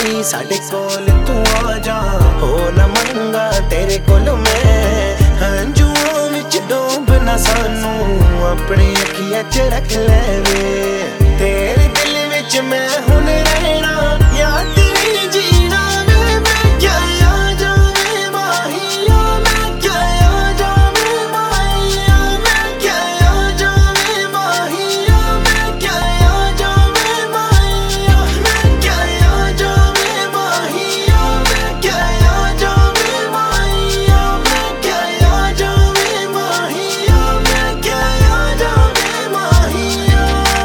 वारी साडे कोल तू आ जा, हो ना मंगा तेरे कोल मैं। हंजुआं विच डूबना सानू अपनी अखियां च रख ले वे, तेरे दिल विच मैं हुण रहना या तेरी जीना वे। मैं क्या आ जावे माहिया, मैं क्या आ जावे माहिया, मैं क्या आ जावे माहिया, मैं क्या आ जावे माहिया, मैं क्या आ जावे माहिया, मैं क्या आ जावे माहिया, मैं क्या आ जावे माहिया, मैं क्या आ जावे माहिया।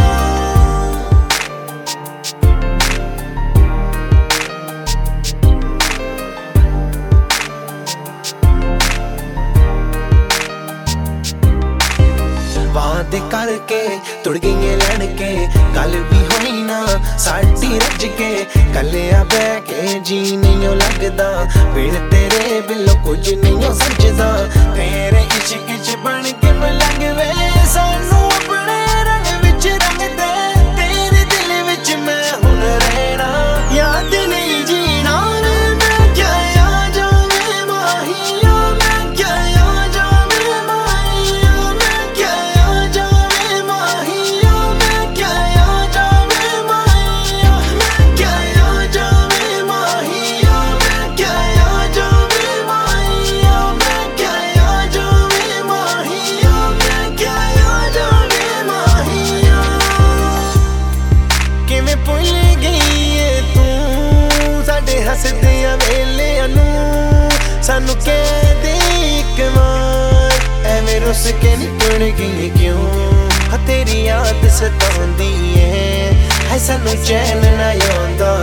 वादे करके तुड़ गई लड़ के, गल भी होई ना साडी रज के। कलिया बह के जी नहीं लगदा, बिन तेरे बिलो कुछ नहीं सजदा। तेरे इश्क च बन के मलंग वे सानू अपने रंग विच रंग दे, तेरे दिल विच मैं हुण रहना याद नहीं जीना रे। मैं क्या आ जावे माहिया, मैं क्या आ जावे माहिया, मैं क्या आ जावे माहिया, मैं क्या आ जावे माहिया, मैं क्या आ जावे माहिया, मैं क्या आ जावे माहिया, मैं क्या आ जावे माहिया, मैं क्या आ जावे माहिया। किवें भुल गई है तू साडे हसदियां वेलियां नू, सानू कह दे इक बार एवें रुस के नी टुर गई क्यों। तेरी याद सताउंदी है सानू चैन ना आउंदा,